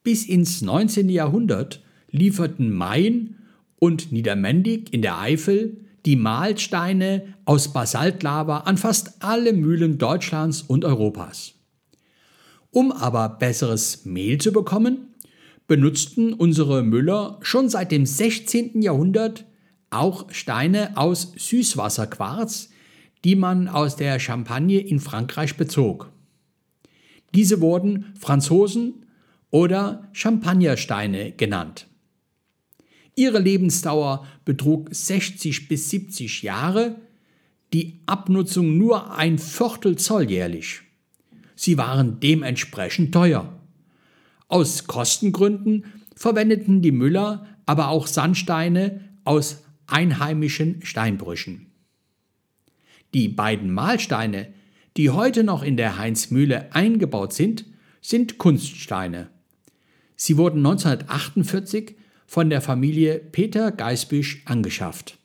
Bis ins 19. Jahrhundert lieferten Mayen und Niedermendig in der Eifel die Mahlsteine aus Basaltlava an fast alle Mühlen Deutschlands und Europas. Um aber besseres Mehl zu bekommen, benutzten unsere Müller schon seit dem 16. Jahrhundert auch Steine aus Süßwasserquarz, die man aus der Champagne in Frankreich bezog. Diese wurden Franzosen- oder Champagnersteine genannt. Ihre Lebensdauer betrug 60 bis 70 Jahre, die Abnutzung nur ein Viertel Zoll jährlich. Sie waren dementsprechend teuer. Aus Kostengründen verwendeten die Müller aber auch Sandsteine aus einheimischen Steinbrüchen. Die beiden Mahlsteine, die heute noch in der Heinz-Mühle eingebaut sind, sind Kunststeine. Sie wurden 1948 von der Familie Peter Gaisbüsch angeschafft.